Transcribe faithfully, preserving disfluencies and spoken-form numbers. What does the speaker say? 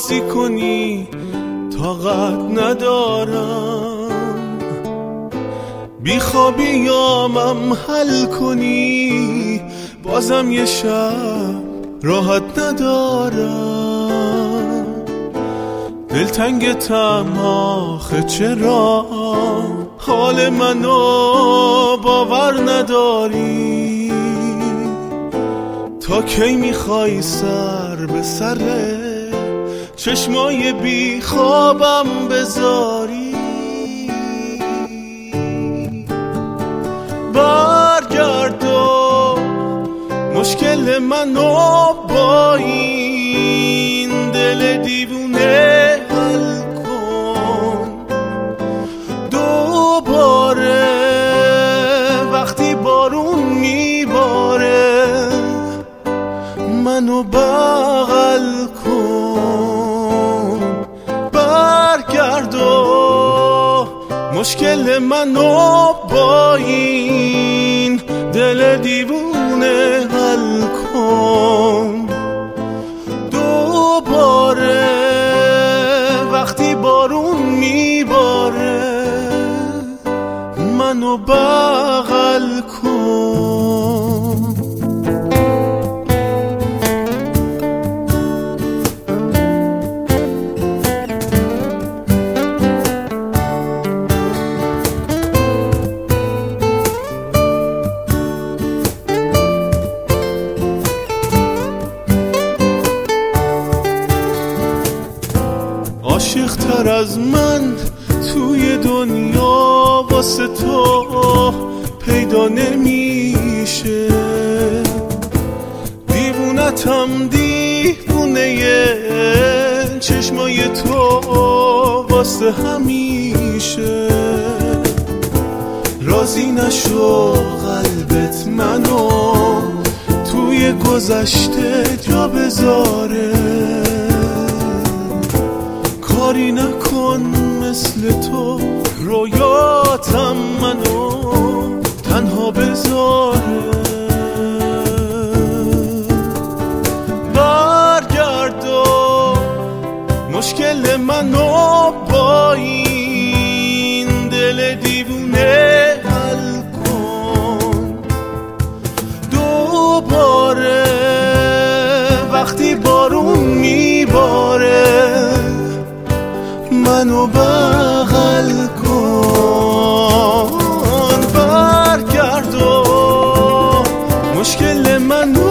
راضی کنی طاقت ندارم، بیخوابیامم حل کنی بازم یه شب راحت ندارم. دلتنگتم آخه چرا حال منو باور نداری؟ تا کی میخوای سر به سر چشمای بی خوابم بذاری؟ برگرد و مشکل منو با این دل دیوونه حل کن. دوباره وقتی بارون میباره منو بغل کن. برگرد و مشکل منو با این دل دیوونه حل کن. دوباره وقتی بارون میباره منو بغل کن. عاشق تر از من توی دنیا واسه تو پیدا نمیشه. دیوونتم دیوونه چشمای تو واسه همیشه. راضی نشو قلبت منو توی گذشته جا بذاره. کاری نکن مثل تو رویاتم منو تنها بذاره. برگرد و مشکل منو با این دل دیوونه حل کن. دوباره وقتی بارون میباره منو بغل کن. برگرد و مشکل منو